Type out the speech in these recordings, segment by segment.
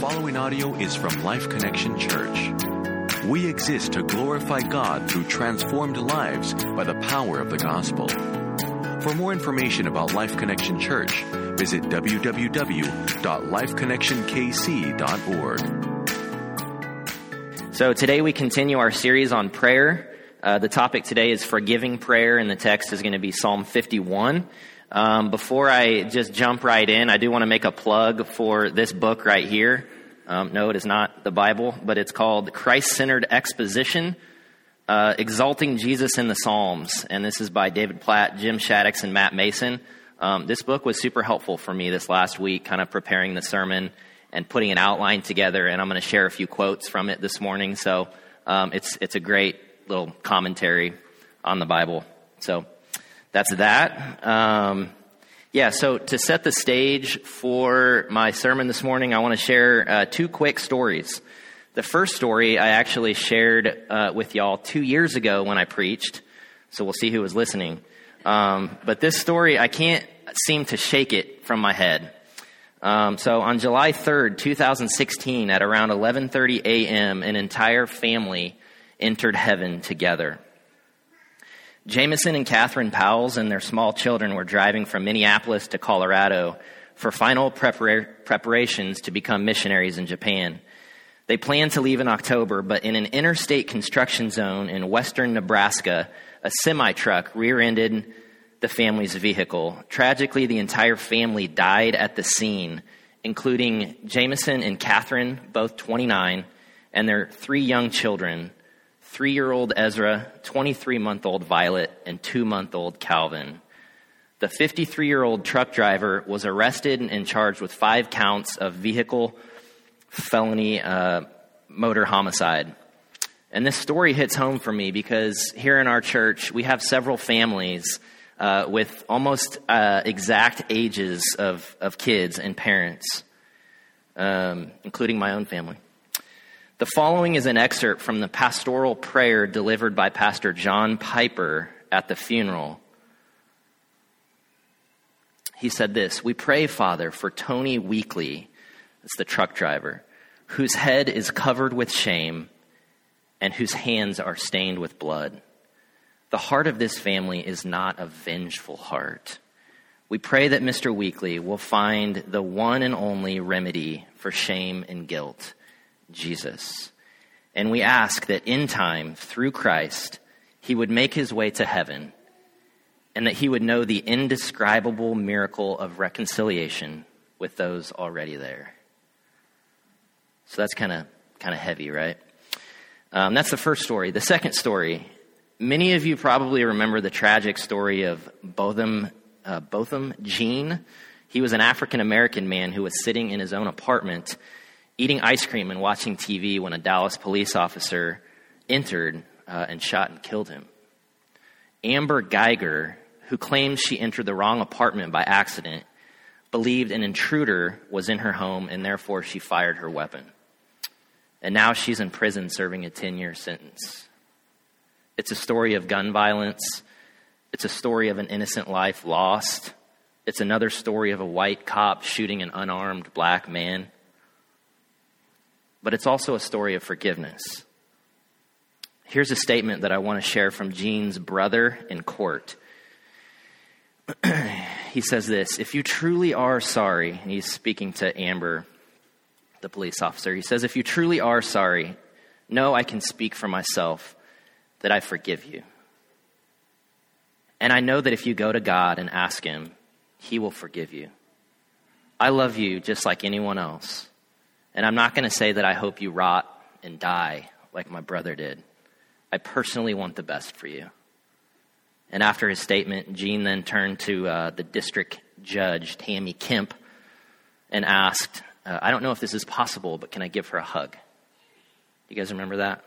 following audio is from Life Connection Church. We exist to glorify God through transformed lives by the power of the gospel. For more information about Life Connection Church, visit www.lifeconnectionkc.org. So today we continue our series on prayer. The topic today is forgiving prayer, and the text is going to be Psalm 51. Before I just jump right in, I do want to make a plug for this book right here. No, it is not the Bible, but it's called Christ-Centered Exposition, Exalting Jesus in the Psalms. And this is by David Platt, Jim Shaddix, and Matt Mason. This book was super helpful for me this last week, kind of preparing the sermon and putting an outline together. And I'm going to share a few quotes from it this morning. So it's a great little commentary on the Bible. So that's that. So to set the stage for my sermon this morning, I want to share two quick stories. The first story I actually shared with y'all 2 years ago when I preached, so we'll see who was listening. But this story, I can't seem to shake it from my head. So on July 3rd, 2016, at around 11:30 a.m., an entire family entered heaven together. Jameson and Catherine Powles and their small children were driving from Minneapolis to Colorado for final preparations to become missionaries in Japan. They planned to leave in October, but in an interstate construction zone in western Nebraska, a semi-truck rear-ended the family's vehicle. Tragically, the entire family died at the scene, including Jameson and Catherine, both 29, and their three young children, 3-year-old Ezra, 23-month-old Violet, and 2-month-old Calvin. The 53-year-old truck driver was arrested and charged with 5 counts of vehicle felony motor homicide. And this story hits home for me because here in our church, we have several families with almost exact ages of kids and parents, including my own family. The following is an excerpt from the pastoral prayer delivered by Pastor John Piper at the funeral. He said this: "We pray, Father, for Tony Weekly," that's the truck driver, "whose head is covered with shame and whose hands are stained with blood. The heart of this family is not a vengeful heart. We pray that Mr. Weekly will find the one and only remedy for shame and guilt, Jesus. And we ask that in time, through Christ, he would make his way to heaven and that he would know the indescribable miracle of reconciliation with those already there." So that's kind of heavy, right? That's the first story. The second story, many of you probably remember the tragic story of Botham Jean. He was an African-American man who was sitting in his own apartment eating ice cream and watching TV when a Dallas police officer entered and shot and killed him. Amber Geiger, who claims she entered the wrong apartment by accident, believed an intruder was in her home and therefore she fired her weapon. And now she's in prison serving a 10-year sentence. It's a story of gun violence. It's a story of an innocent life lost. It's another story of a white cop shooting an unarmed black man. But it's also a story of forgiveness. Here's a statement that I want to share from Jean's brother in court. He says this: "If you truly are sorry," and he's speaking to Amber, the police officer. He says, "If you truly are sorry, know I can speak for myself that I forgive you. And I know that if you go to God and ask him, he will forgive you. I love you just like anyone else. And I'm not going to say that I hope you rot and die like my brother did. I personally want the best for you." And after his statement, Jean then turned to the district judge, Tammy Kemp, and asked, "I don't know if this is possible, but can I give her a hug?" You guys remember that?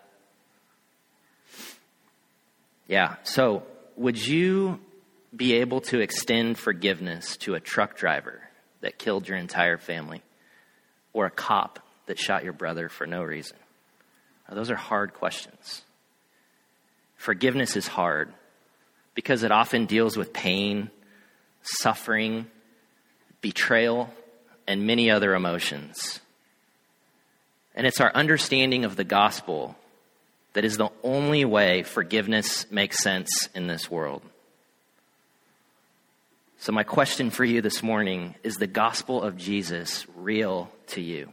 Yeah, so would you be able to extend forgiveness to a truck driver that killed your entire family? Or a cop that shot your brother for no reason? Now, those are hard questions. Forgiveness is hard because it often deals with pain, suffering, betrayal, and many other emotions. And it's our understanding of the gospel that is the only way forgiveness makes sense in this world. So my question for you this morning, is the gospel of Jesus real to you?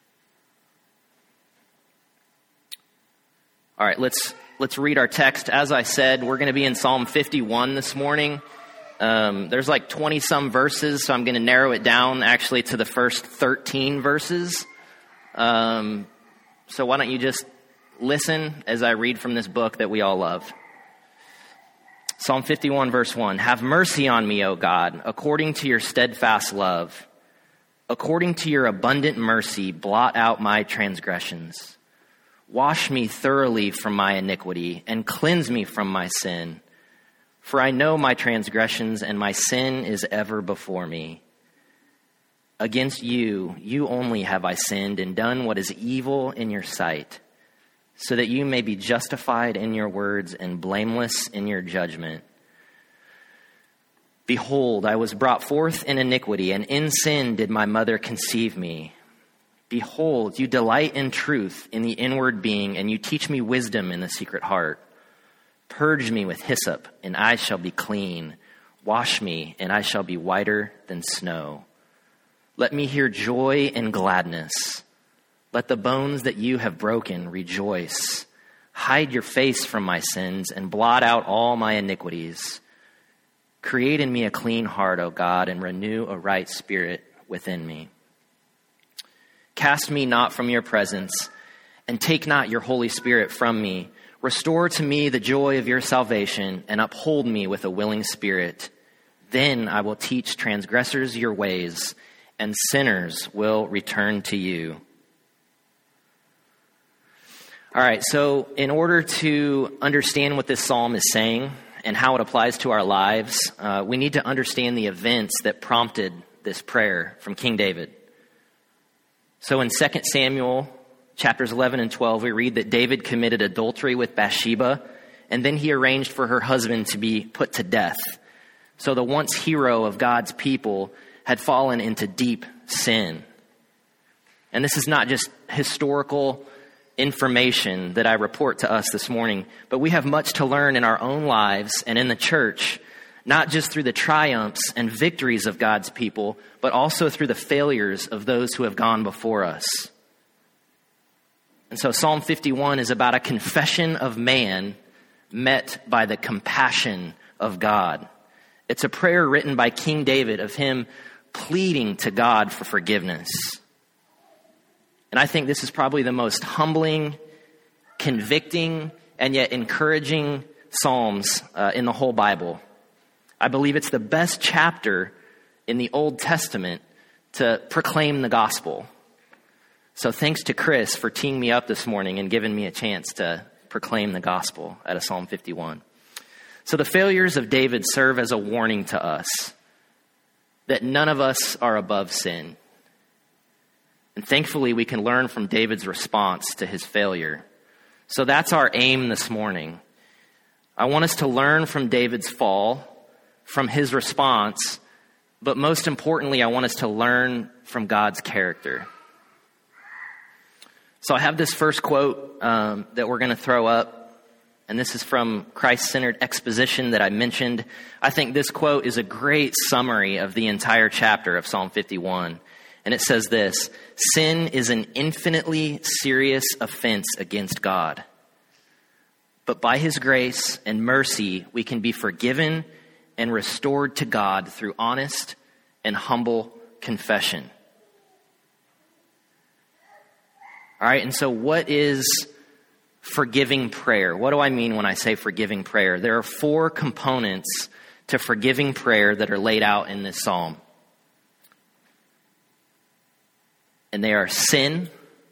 All right, let's read our text. As I said, we're going to be in Psalm 51 this morning. There's like 20-some verses, so I'm going to narrow it down actually to the first 13 verses. So why don't you just listen as I read from this book that we all love. Psalm 51, verse 1. Have mercy on me, O God, according to your steadfast love. According to your abundant mercy, blot out my transgressions. Wash me thoroughly from my iniquity and cleanse me from my sin. For I know my transgressions and my sin is ever before me. Against you, you only have I sinned and done what is evil in your sight, so that you may be justified in your words and blameless in your judgment. Behold, I was brought forth in iniquity, and in sin did my mother conceive me. Behold, you delight in truth in the inward being, and you teach me wisdom in the secret heart. Purge me with hyssop, and I shall be clean. Wash me, and I shall be whiter than snow. Let me hear joy and gladness. Let the bones that you have broken rejoice. Hide your face from my sins and blot out all my iniquities. Create in me a clean heart, O God, and renew a right spirit within me. Cast me not from your presence, and take not your Holy Spirit from me. Restore to me the joy of your salvation, and uphold me with a willing spirit. Then I will teach transgressors your ways, and sinners will return to you. All right, so in order to understand what this psalm is saying and how it applies to our lives, we need to understand the events that prompted this prayer from King David. So in 2 Samuel chapters 11 and 12, we read that David committed adultery with Bathsheba, and then he arranged for her husband to be put to death. So the once hero of God's people had fallen into deep sin. And this is not just historical information that I report to us this morning, but we have much to learn in our own lives and in the church, not just through the triumphs and victories of God's people, but also through the failures of those who have gone before us. And so Psalm 51 is about a confession of man met by the compassion of God. It's a prayer written by King David of him pleading to God for forgiveness. And I think this is probably the most humbling, convicting, and yet encouraging Psalms in the whole Bible. I believe it's the best chapter in the Old Testament to proclaim the gospel. So thanks to Chris for teeing me up this morning and giving me a chance to proclaim the gospel out of Psalm 51. So the failures of David serve as a warning to us that none of us are above sin. And thankfully, we can learn from David's response to his failure. So that's our aim this morning. I want us to learn from David's fall, from his response, but most importantly, I want us to learn from God's character. So I have this first quote that we're going to throw up, and this is from Christ-Centered Exposition that I mentioned. I think this quote is a great summary of the entire chapter of Psalm 51. And it says this: sin is an infinitely serious offense against God. But by his grace and mercy, we can be forgiven and restored to God through honest and humble confession. All right, and so what is forgiving prayer? What do I mean when I say forgiving prayer? There are 4 components to forgiving prayer that are laid out in this psalm. And they are sin,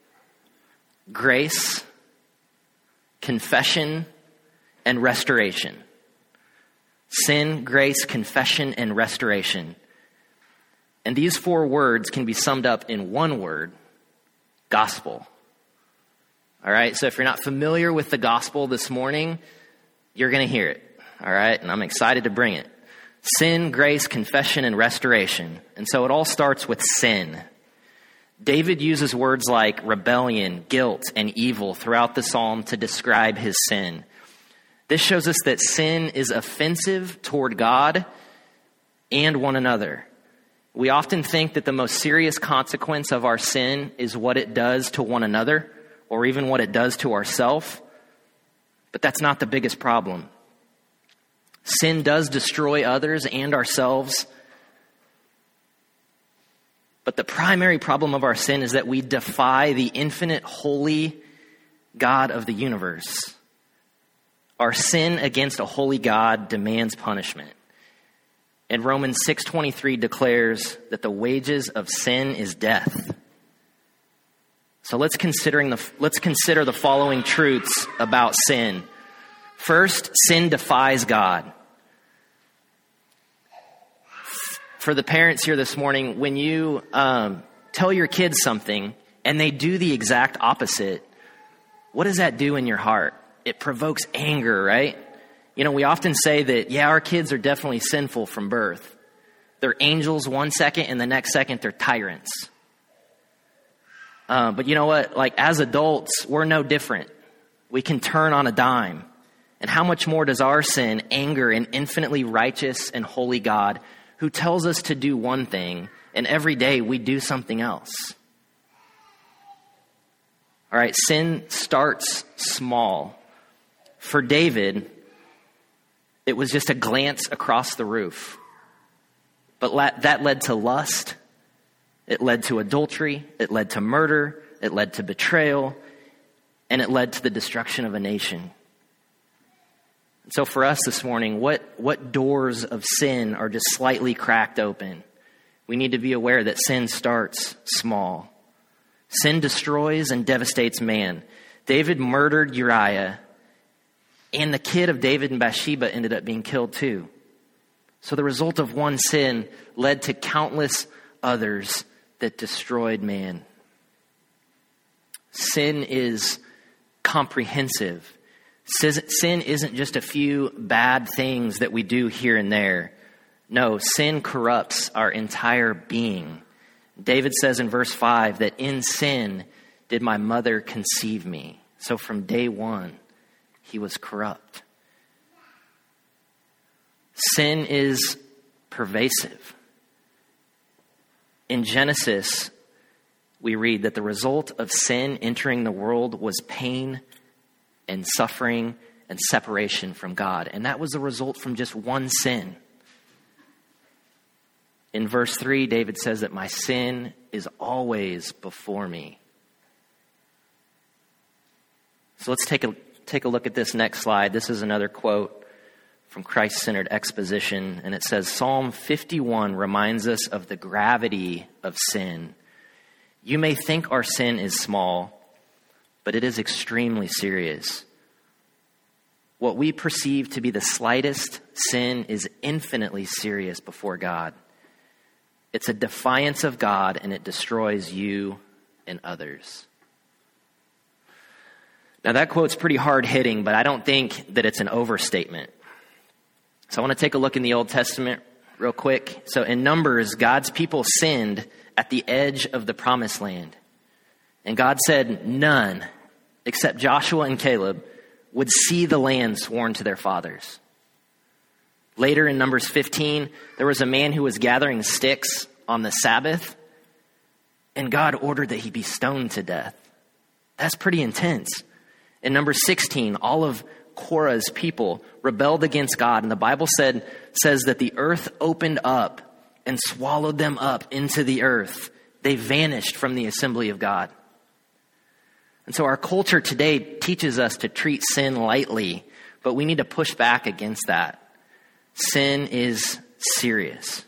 grace, confession, and restoration. Sin, grace, confession, and restoration. And these 4 words can be summed up in one word: gospel. All right, so if you're not familiar with the gospel this morning, you're going to hear it. All right, and I'm excited to bring it. Sin, grace, confession, and restoration. And so it all starts with sin. David uses words like rebellion, guilt, and evil throughout the psalm to describe his sin. This shows us that sin is offensive toward God and one another. We often think that the most serious consequence of our sin is what it does to one another, or even what it does to ourselves. But that's not the biggest problem. Sin does destroy others and ourselves. But the primary problem of our sin is that we defy the infinite, holy God of the universe. Our sin against a holy God demands punishment. And Romans 6:23 declares that the wages of sin is death. So let's consider the following truths about sin. First, sin defies God. For the parents here this morning, when you tell your kids something and they do the exact opposite, what does that do in your heart? It provokes anger, right? You know, we often say that, our kids are definitely sinful from birth. They're angels one second, and the next second they're tyrants. But you know what? Like, as adults, we're no different. We can turn on a dime. And how much more does our sin anger an infinitely righteous and holy God who tells us to do one thing, and every day we do something else? All right, sin starts small. For David, it was just a glance across the roof. But that led to lust. It led to adultery. It led to murder. It led to betrayal. And it led to the destruction of a nation. And so for us this morning, what doors of sin are just slightly cracked open? We need to be aware that sin starts small. Sin destroys and devastates man. David murdered Uriah, and the kid of David and Bathsheba ended up being killed too. So the result of one sin led to countless others that destroyed man. Sin is comprehensive. Sin isn't just a few bad things that we do here and there. No, sin corrupts our entire being. David says in verse 5 that in sin did my mother conceive me. So from day one, he was corrupt. Sin is pervasive. In Genesis, we read that the result of sin entering the world was pain and suffering and separation from God. And that was the result from just one sin. In verse 3, David says that my sin is always before me. So let's take a look at this next slide. This is another quote from Christ-Centered Exposition, and it says, Psalm 51 reminds us of the gravity of sin. You may think our sin is small, but it is extremely serious. What we perceive to be the slightest sin is infinitely serious before God. It's a defiance of God, and it destroys you and others. Now that quote's pretty hard-hitting, but I don't think that it's an overstatement. So I want to take a look in the Old Testament real quick. So in Numbers, God's people sinned at the edge of the promised land. And God said none, except Joshua and Caleb, would see the land sworn to their fathers. Later in Numbers 15, there was a man who was gathering sticks on the Sabbath, and God ordered that he be stoned to death. That's pretty intense. In Numbers 16, all of Korah's people rebelled against God, and the Bible says that the earth opened up and swallowed them up into the earth. They vanished from the assembly of God. And so our culture today teaches us to treat sin lightly, but we need to push back against that. Sin is serious.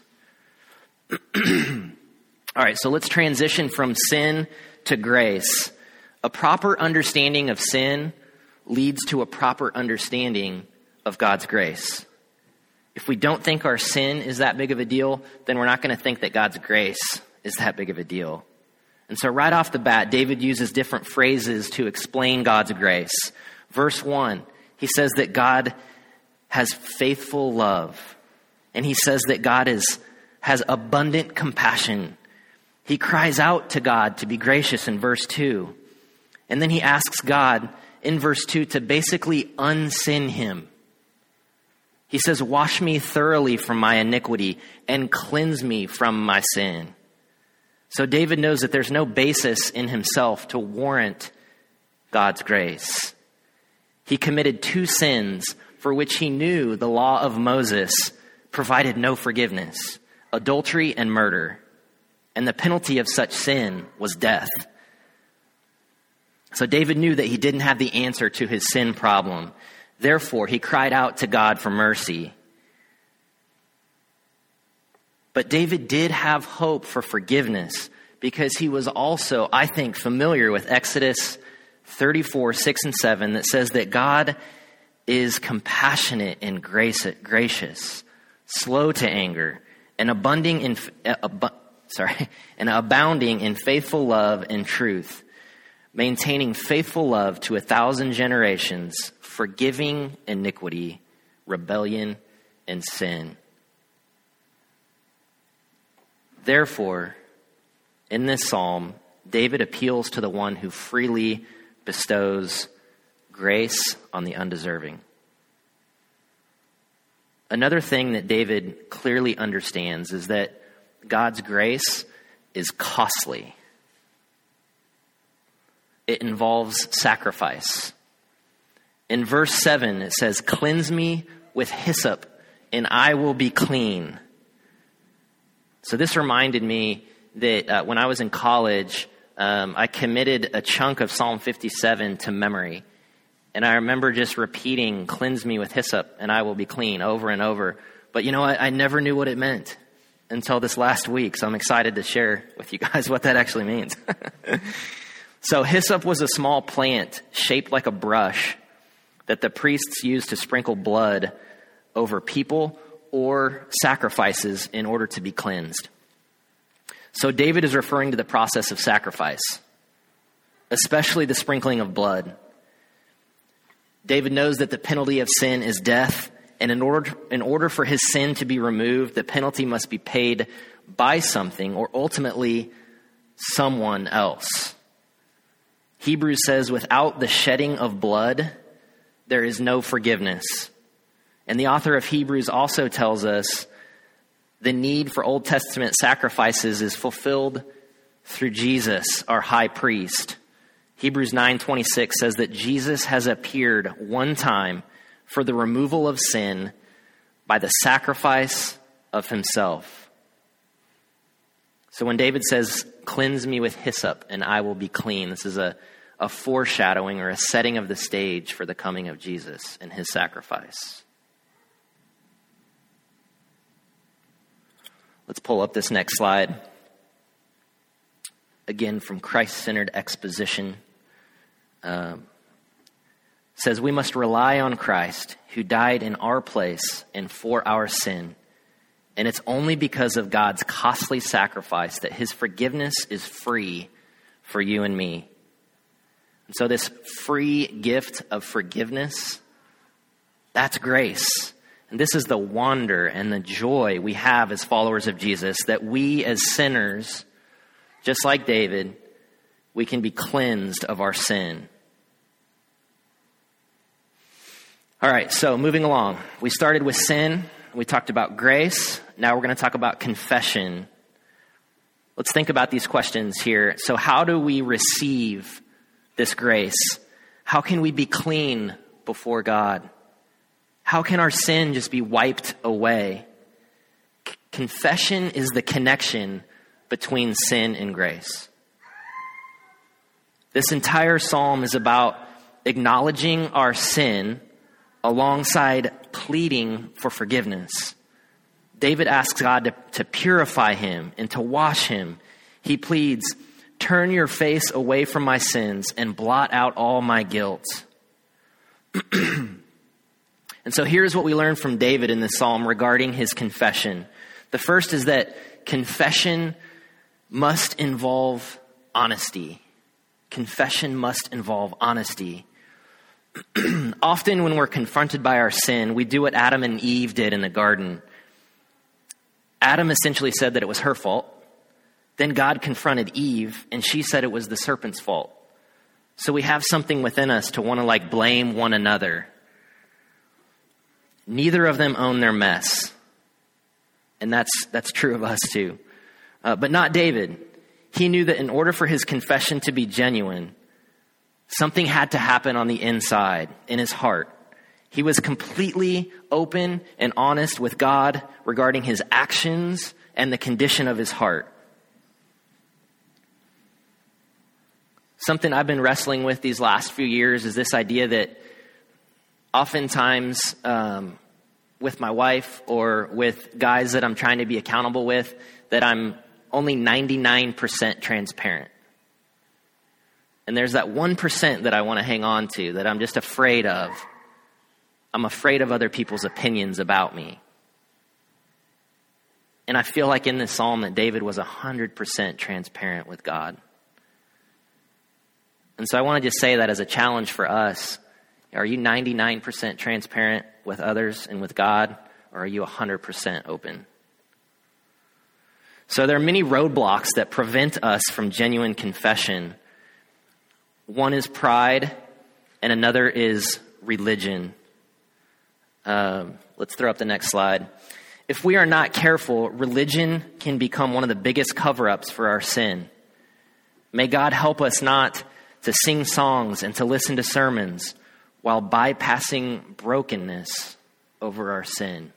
All right, so let's transition from sin to grace. A proper understanding of sin leads to a proper understanding of God's grace. If we don't think our sin is that big of a deal, then we're not going to think that God's grace is that big of a deal. And so right off the bat, David uses different phrases to explain God's grace. Verse 1, he says that God has faithful love. And he says that God has abundant compassion. He cries out to God to be gracious in verse 2. And then he asks God in verse 2 to basically unsin him. He says, wash me thoroughly from my iniquity and cleanse me from my sin. So David knows that there's no basis in himself to warrant God's grace. He committed 2 sins for which he knew the law of Moses provided no forgiveness: adultery and murder. And the penalty of such sin was death. So David knew that he didn't have the answer to his sin problem. Therefore, he cried out to God for mercy. But David did have hope for forgiveness because he was also, I think, familiar with Exodus 34, 6 and 7 that says that God is compassionate and gracious, slow to anger, and abounding in faithful love and truth, maintaining faithful love to 1,000 generations, forgiving iniquity, rebellion, and sin. Therefore, in this psalm, David appeals to the one who freely bestows grace on the undeserving. Another thing that David clearly understands is that God's grace is costly. It involves sacrifice. In verse 7, it says, "Cleanse me with hyssop, and I will be clean." So this reminded me that when I was in college, I committed a chunk of Psalm 57 to memory. And I remember just repeating, "Cleanse me with hyssop, and I will be clean," over and over. But you know, I never knew what it meant until this last week. So I'm excited to share with you guys what that actually means. So hyssop was a small plant shaped like a brush that the priests used to sprinkle blood over people or sacrifices in order to be cleansed. So David is referring to the process of sacrifice, especially the sprinkling of blood. David knows that the penalty of sin is death, and in order for his sin to be removed, the penalty must be paid by something or ultimately someone else. Hebrews says, without the shedding of blood, there is no forgiveness. And the author of Hebrews also tells us the need for Old Testament sacrifices is fulfilled through Jesus, our high priest. Hebrews 9:26 says that Jesus has appeared one time for the removal of sin by the sacrifice of himself. So when David says, "Cleanse me with hyssop and I will be clean," this is a foreshadowing or a setting of the stage for the coming of Jesus and his sacrifice. Let's pull up this next slide. Again, from Christ-centered exposition. Says we must rely on Christ who died in our place and for our sin. And it's only because of God's costly sacrifice that his forgiveness is free for you and me. And so this free gift of forgiveness, that's grace. And this is the wonder and the joy we have as followers of Jesus, that we as sinners, just like David, we can be cleansed of our sin. All right, so moving along. We started with sin. We talked about grace. Now we're going to talk about confession. Let's think about these questions here. So how do we receive this grace? How can we be clean before God? How can our sin just be wiped away? Confession is the connection between sin and grace. This entire psalm is about acknowledging our sin alongside pleading for forgiveness. David asks God to purify him and to wash him. He pleads, "Turn your face away from my sins and blot out all my guilt." And so here's what we learn from David in this psalm regarding his confession. The first is that confession must involve honesty. Confession must involve honesty. Often when we're confronted by our sin, we do what Adam and Eve did in the garden. Adam essentially said that it was her fault, Then God confronted Eve, and she said it was the serpent's fault. So we have something within us to want to blame one another. Neither of them own their mess. And that's true of us too. But not David. He knew that in order for his confession to be genuine, something had to happen on the inside, in his heart. He was completely open and honest with God regarding his actions and the condition of his heart. Something I've been wrestling with these last few years is this idea that oftentimes with my wife or with guys that I'm trying to be accountable with, that I'm only 99% transparent. And there's that 1% that I want to hang on to, that I'm just afraid of. I'm afraid of other people's opinions about me. And I feel like in this psalm that David was 100% transparent with God. And so I want to just say that as a challenge for us. Are you 99% transparent with others and with God, or are you 100% open? So there are many roadblocks that prevent us from genuine confession. One is pride, and another is religion. Let's throw up the next slide. If we are not careful, religion can become one of the biggest cover-ups for our sin. May God help us not to sing songs and to listen to sermons while bypassing brokenness over our sin.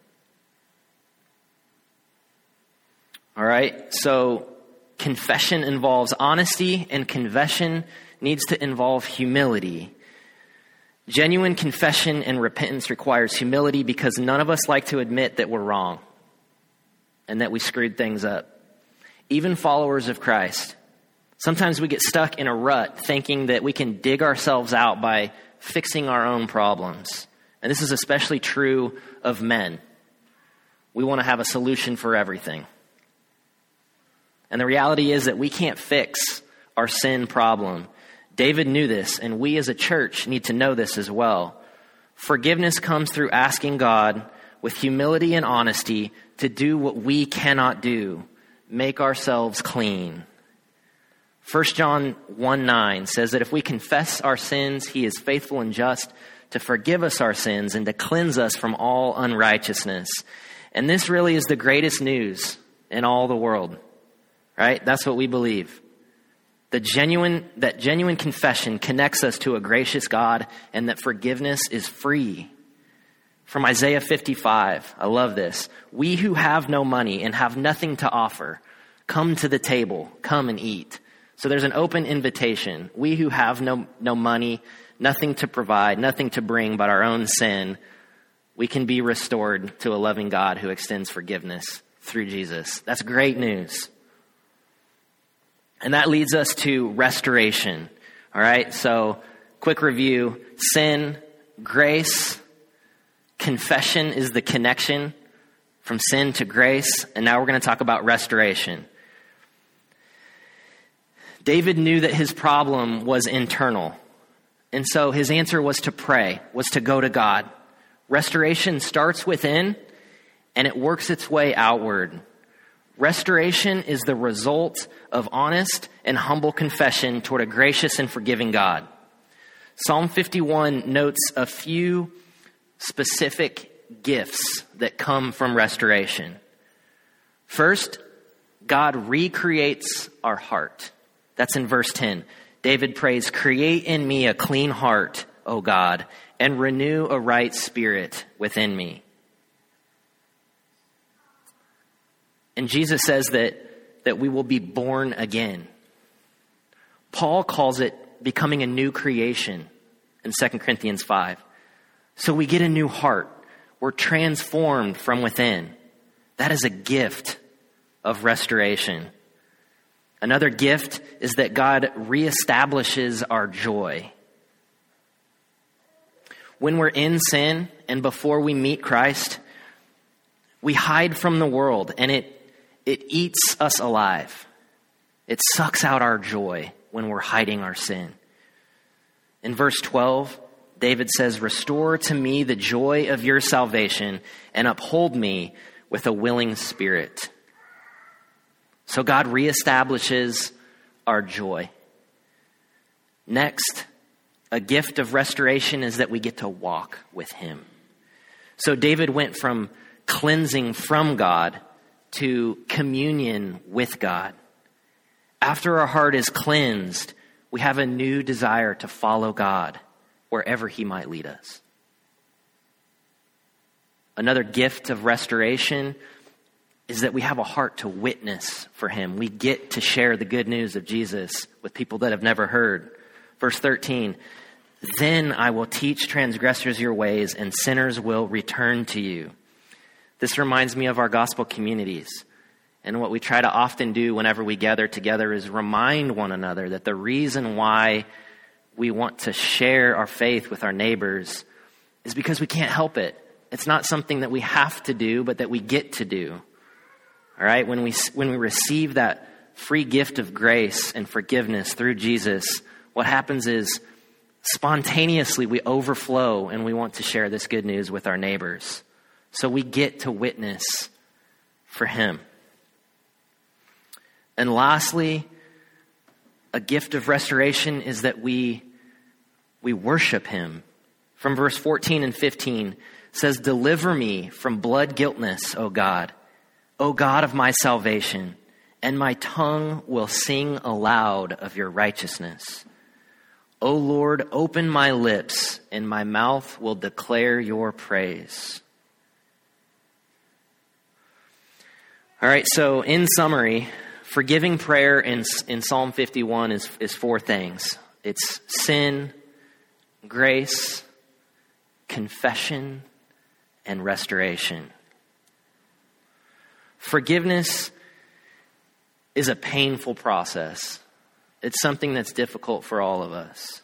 All right, so confession involves honesty, and confession needs to involve humility. Genuine confession and repentance requires humility because none of us like to admit that we're wrong and that we screwed things up. Even followers of Christ. Sometimes we get stuck in a rut thinking that we can dig ourselves out by fixing our own problems. And this is especially true of men. We want to have a solution for everything. And the reality is that we can't fix our sin problem. David knew this, and we as a church need to know this as well. Forgiveness comes through asking God with humility and honesty to do what we cannot do, make ourselves clean. 1 John 1:9 says that if we confess our sins, he is faithful and just to forgive us our sins and to cleanse us from all unrighteousness. And this really is the greatest news in all the world, right? That's what we believe. That genuine confession connects us to a gracious God, and that forgiveness is free. From Isaiah 55, I love this. We who have no money and have nothing to offer, come to the table, come and eat. So there's an open invitation. We who have no money, nothing to provide, nothing to bring but our own sin, we can be restored to a loving God who extends forgiveness through Jesus. That's great news. And that leads us to restoration. All right, so quick review. Sin, grace, confession is the connection from sin to grace. And now we're going to talk about restoration. David knew that his problem was internal. And so his answer was to pray, was to go to God. Restoration starts within and it works its way outward. Restoration is the result of honest and humble confession toward a gracious and forgiving God. Psalm 51 notes a few specific gifts that come from restoration. First, God recreates our heart. That's in verse 10. David prays, "Create in me a clean heart, O God, and renew a right spirit within me." And Jesus says that we will be born again. Paul calls it becoming a new creation in 2 Corinthians 5. So we get a new heart. We're transformed from within. That is a gift of restoration. Another gift is that God reestablishes our joy. When we're in sin and before we meet Christ, we hide from the world and it eats us alive. It sucks out our joy when we're hiding our sin. In verse 12, David says, "Restore to me the joy of your salvation and uphold me with a willing spirit." So God reestablishes our joy. Next, a gift of restoration is that we get to walk with him. So David went from cleansing from God to communion with God. After our heart is cleansed, we have a new desire to follow God wherever he might lead us. Another gift of restoration is that we have a heart to witness for him. We get to share the good news of Jesus with people that have never heard. Verse 13, then I will teach transgressors your ways, and sinners will return to you. This reminds me of our gospel communities. And what we try to often do whenever we gather together is remind one another that the reason why we want to share our faith with our neighbors is because we can't help it. It's not something that we have to do, but that we get to do. All right? When we receive that free gift of grace and forgiveness through Jesus, what happens is spontaneously we overflow and we want to share this good news with our neighbors. So we get to witness for him. And lastly, a gift of restoration is that we worship him. From verse 14 and 15 says, deliver me from blood guiltness, O God of my salvation, and my tongue will sing aloud of your righteousness. O Lord, open my lips, and my mouth will declare your praise. All right, so in summary, forgiving prayer in Psalm 51 is four things. It's sin, grace, confession, and restoration. Forgiveness is a painful process. It's something that's difficult for all of us.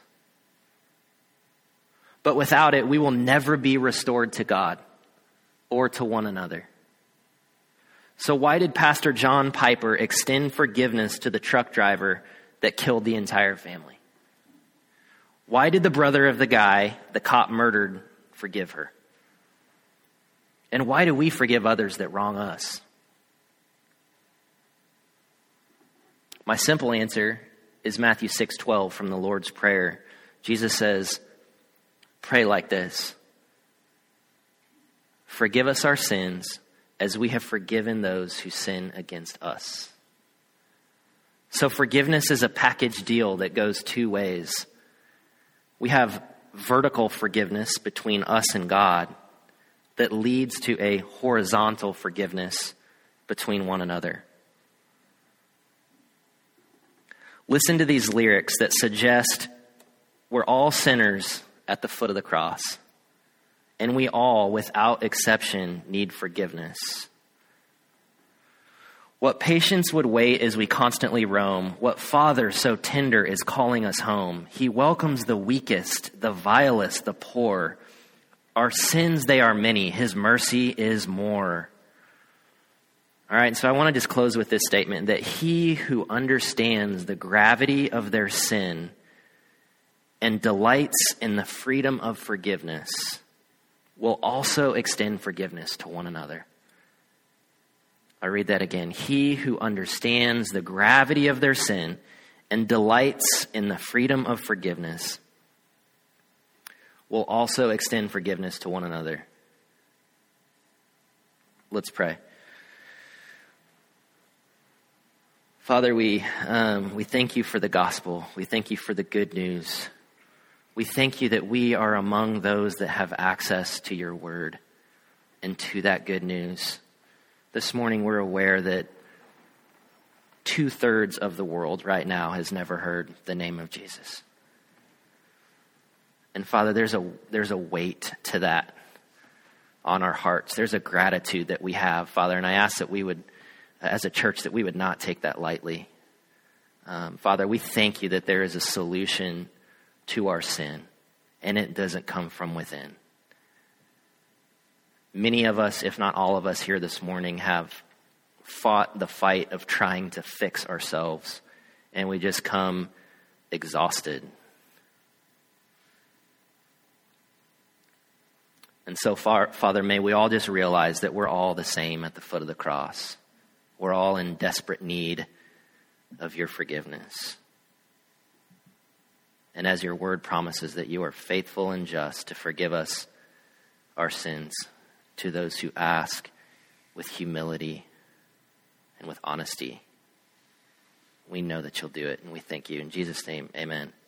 But without it, we will never be restored to God or to one another. So why did Pastor John Piper extend forgiveness to the truck driver that killed the entire family? Why did the brother of the guy the cop murdered forgive her? And why do we forgive others that wrong us? My simple answer is Matthew 6:12 from the Lord's Prayer. Jesus says, pray like this. Forgive us our sins as we have forgiven those who sin against us. So forgiveness is a package deal that goes two ways. We have vertical forgiveness between us and God that leads to a horizontal forgiveness between one another. Listen to these lyrics that suggest we're all sinners at the foot of the cross, and we all, without exception, need forgiveness. What patience would wait as we constantly roam? What Father so tender is calling us home? He welcomes the weakest, the vilest, the poor. Our sins, they are many. His mercy is more. All right, so I want to just close with this statement that he who understands the gravity of their sin and delights in the freedom of forgiveness will also extend forgiveness to one another. I read that again. He who understands the gravity of their sin and delights in the freedom of forgiveness will also extend forgiveness to one another. Let's pray. Father, we thank you for the gospel. We thank you for the good news. We thank you that we are among those that have access to your word and to that good news. This morning we're aware that 2/3 of the world right now has never heard the name of Jesus. And Father, there's a weight to that on our hearts. There's a gratitude that we have, Father, and I ask that we would, as a church, that we would not take that lightly. Father, we thank you that there is a solution to our sin, and it doesn't come from within. Many of us, if not all of us here this morning, have fought the fight of trying to fix ourselves, and we just come exhausted. And so, Father, may we all just realize that we're all the same at the foot of the cross. We're all in desperate need of your forgiveness. And as your word promises that you are faithful and just to forgive us our sins to those who ask with humility and with honesty, we know that you'll do it, and we thank you. In Jesus' name, amen.